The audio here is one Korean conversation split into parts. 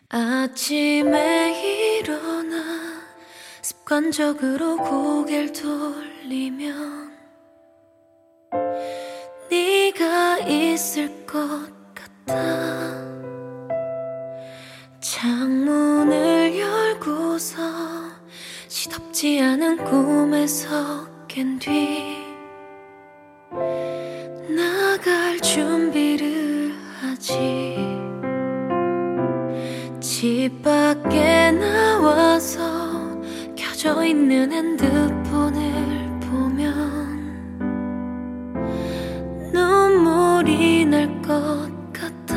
아침에 일어나 습관적으로 고개를 돌리면 네가 있을 것 같아. 창문을 열고서 시덥지 않은 꿈에서 깬 뒤 나갈 준비를 하지. 집 밖에 나와서 켜져 있는 핸드폰을 보면 눈물이 날 것 같아.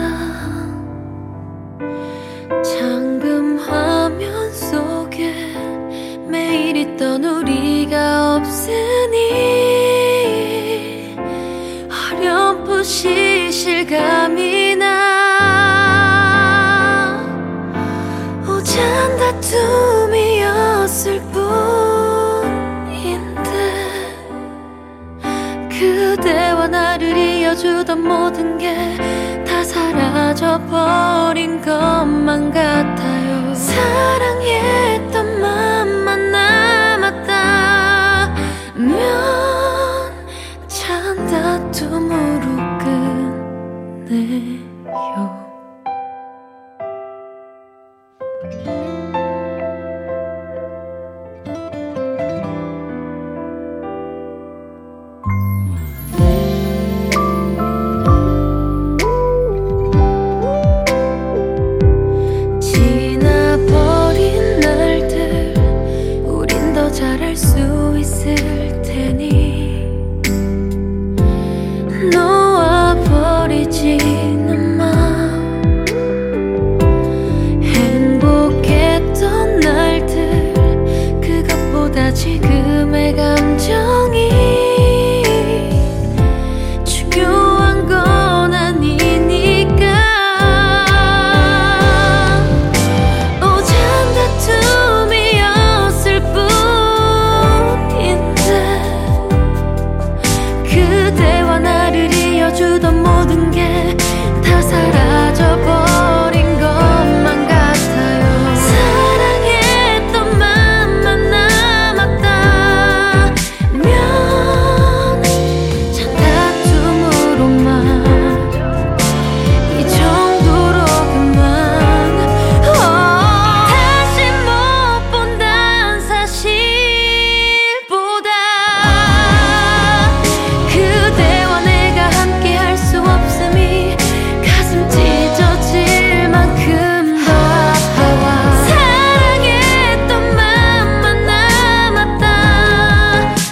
잠금 화면 속에 매일 있던 우리가 없으니 어렴풋이 실감이 나. 오잔 다툼이었을 뿐인데 그대와 나를 이어주던 모든 게 다 사라져버린 것만 같아요. 사랑했던 맘만 남았다면 찬 다툼으로 끝내요. 지나버린 날들 우린 더 잘할 수 있을 테니 놓아버리지는 마. 행복했던 날들 그것보다 지금의 감정이 중요한 건 아니니까. 오잔 다툼이었을 뿐인데 그대와 나를 이어주던 모든 게 다 사라져버린 것만 같아요. 사랑했던 맘만 남았다면 찬 다툼으로만 이 정도로 그만. 다시 못 본단 사실보다 그대와 내가 함께 할 수 없음이 가슴 찢어질 만큼 더 아파와. 사랑했던 맘만 남았다면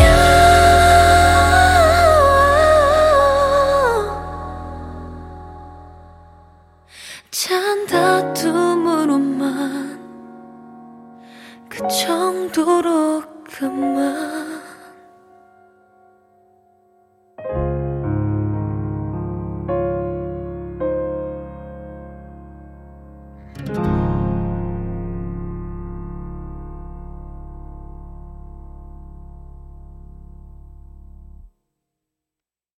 찬 다툼으로만 그 정도로 그만.